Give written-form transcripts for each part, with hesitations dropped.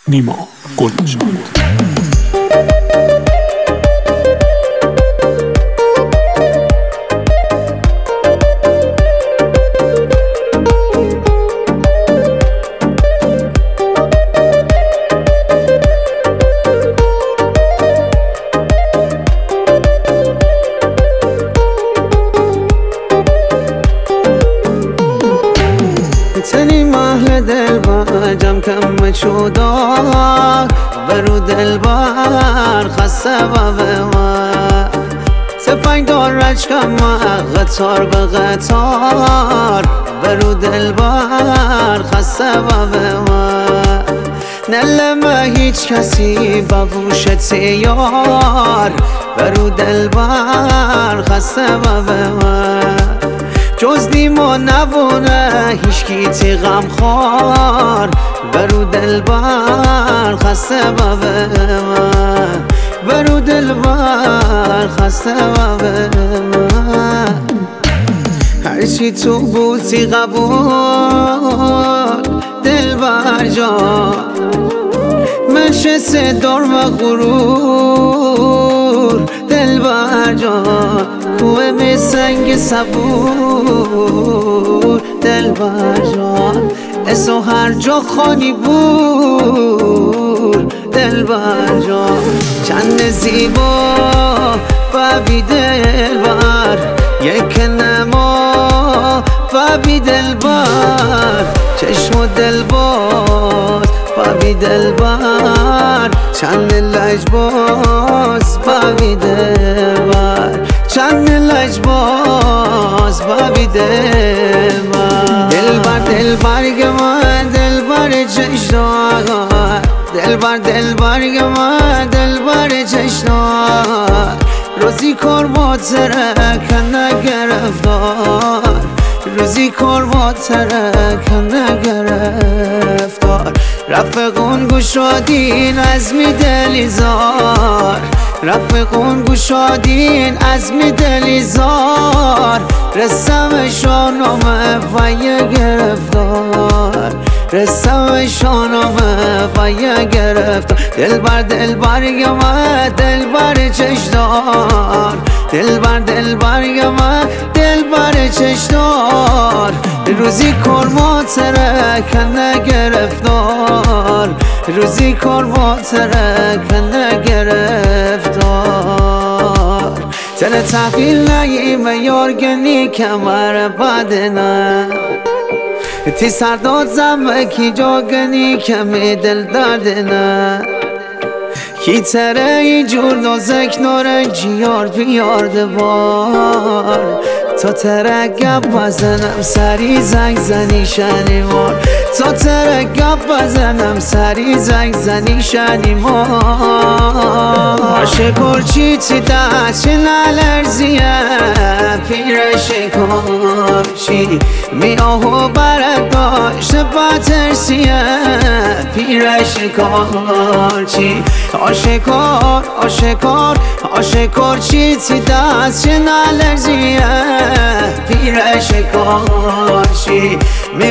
نیما گلنژاد. تنی محل دل بر جم کم چودار برو دل بر خسته و بمر سفنگ دار رج کم قطار به قطار برو دل بر خسته و بمر نلمه هیچ کسی ببوشت یار برو دل بر خسته و بمر جز نیما نبونه هیچکی تی غم خوار برو دل بر خسته و بمر برو دل بر خسته و بمر هرچی تو بودی قبول دل بر جان منشسته دار و غرور دل بر جان کوه به سنگ صبور دل بر جان اسو هر جا خانی بور دل بر جان چند زیبا و بی دل بر یک نما و بی دل بر چشم و دل باز و بی دل بر چند لجباز و بی دل بر چند لجباز و بی دل بر دل بر دل برگ من دل بر چشنار دل بر من دل بر چشنار روزی کار با ترک نگرفتار روزی کار با ترک نگرفتار رفقون گوشادین عزمی دلیزار رفقون گوشادین عزمی دلیزار رسم شانامه و یه گرفتار رسم شانامه و یه گرفتار دل بر گمه دل بر چشدار دل بر گمه دل بر چشدار روزی کرما ترک نگرفتار روزی کرما ترک نگرفتار تن تحویل نگیم یارگنی کمر بدنه تی سرداد زمکی جاگنی کمی دل دردنه کی تره اینجور نازک نارنجی یار بیارده بار تا تره گپ بزنم سری زنگ زنی شنیمار تا تره گپ بزنم سری زنگ زنی شنیمار عاشق چی تی دست چه نلرزیه پیرش کارچی می آهو برداشت بترسیه پیرش کارچی عاشقار چی تی دست چه نلرزیه پیرش کارچی می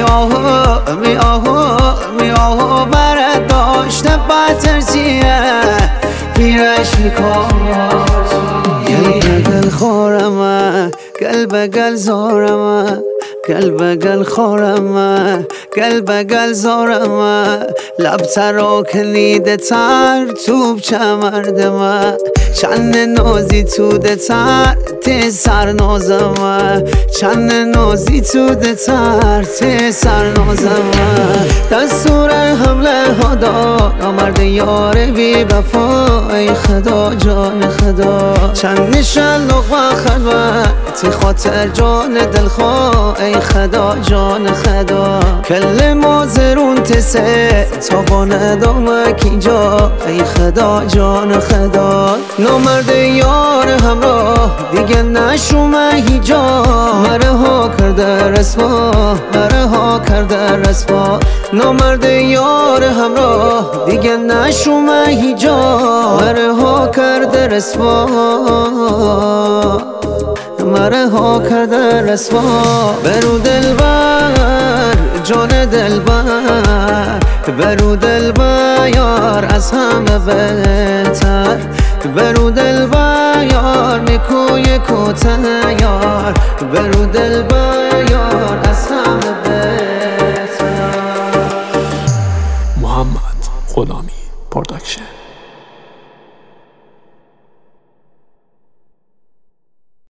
آهو برداشت بترسیه پیرش کارچی گل خورمه گل بگل زارمه گل بگل خورمه گل بگل زارمه لب ترا کنیده تر توب چمردمه چند نازی تو ده تر تی سر نازمه چند نازی تو ده تر تی سر نازمه دستور حمله ها داد آمرد یار بی وفا ای خدا جان خدا چند نشن لقمه خلوت تی خاطر جان دلخواه ای خدا جان خدا کل مازرون تسه تا با ندامک اینجا ای خدا جان خدا نامرد یار همراه دیگه نشومه هیجا مره ها کرده رسوا مره ها کرده رسوا نامرد یار همراه دیگه نشومه هیجا مره ها کرده رسوا مره ها کرده رسوا برو دلبر جان دلبر برو دل بیار از همه بهتر، برو دل بیار میکوی کوتیار، برو دل بیار از همه بهتر. محمد غلامی پروداکشن.